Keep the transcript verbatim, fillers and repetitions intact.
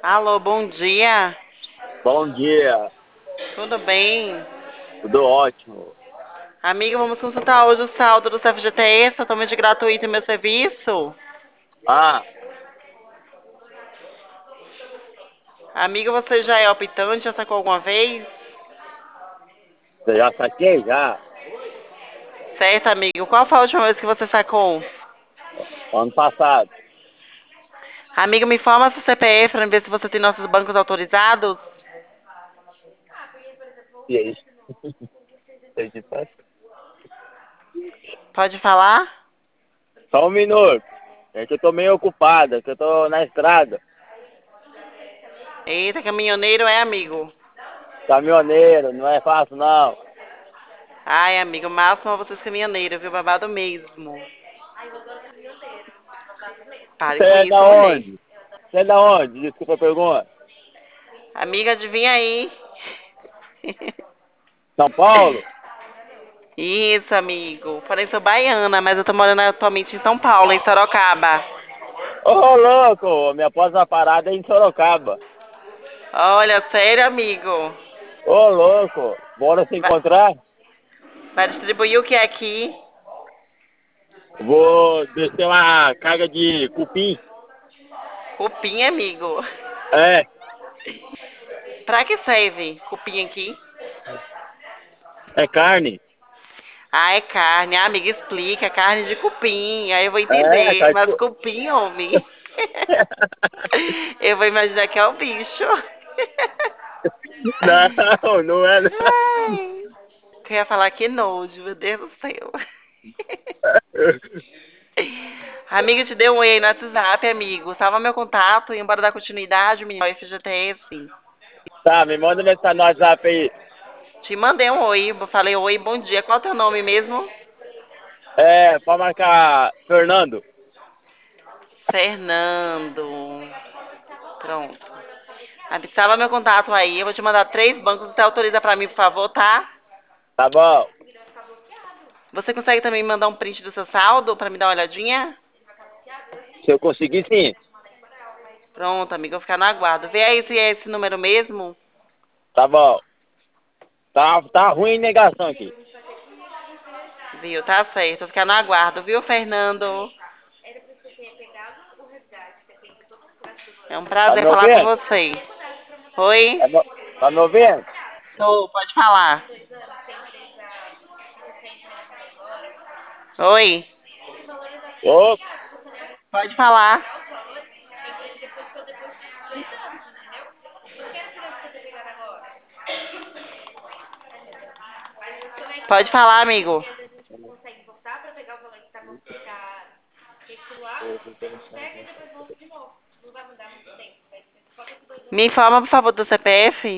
Alô, bom dia. Bom dia, Tudo bem? tudo ótimo. Amiga, vamos consultar hoje o saldo do F G T S, totalmente gratuito em meu serviço. Ah, Amiga, você já é optante? Já sacou alguma vez? você já saquei já? Certo, amigo. Qual foi a última vez que você sacou? Ano passado. Amiga, me informa seu C P F para ver se você tem nossos bancos autorizados. E aí? Acredita? Pode falar? Só um minuto. É que eu tô meio ocupada, que eu tô na estrada. Eita, caminhoneiro é amigo. Caminhoneiro, não é fácil não. Ai, amigo, máximo é vocês caminhoneiros, viu? Babado mesmo. Pare Você com é da isso, mulher. onde? Você é da onde? Desculpa a pergunta. Amiga, adivinha aí. São Paulo? Isso, amigo. Porém, sou baiana, mas eu tô morando atualmente em São Paulo, em Sorocaba. Ô, louco! Minha próxima parada é em Sorocaba. Olha, sério, amigo. Ô, louco! Bora se Vai, encontrar? vai distribuir o que é aqui? Vou descer uma carga de cupim. Cupim, amigo. É, Pra que serve cupim aqui? é carne. Ah, é carne. Ah, amiga, explica. Carne de cupim. Aí eu vou É, entender. carne de Mas cupim. cupim, homem. Eu vou imaginar que é o bicho. Não, não é. Não. Ai. Eu ia falar que nojo, meu Deus do céu. Amigo, te deu um oi aí no WhatsApp, amigo. Salva meu contato e embora dar continuidade, menino, ao F G T S. Tá, me manda mensagem no WhatsApp aí. Te mandei um oi, falei oi, bom dia. Qual é o teu nome mesmo? É, pode marcar Fernando. Fernando. Pronto. Ah, salva meu contato aí. Eu vou te mandar três bancos. Você autoriza pra mim, por favor, tá? Tá bom. Você consegue também me mandar um print do seu saldo pra me dar uma olhadinha? Se eu conseguir, sim. Pronto, amigo, eu vou ficar no aguardo. Vê aí se é esse número mesmo. Tá bom. Tá, tá ruim a negação aqui. Viu? Tá certo. Eu vou ficar no aguardo, viu, Fernando? É um Tá me prazer falar com ouvindo? você. Oi? Tá me, tá me ouvindo? Tô, pode falar. Oi? Ô, Pode falar. Pode falar, amigo. Me informa, por favor, do C P F.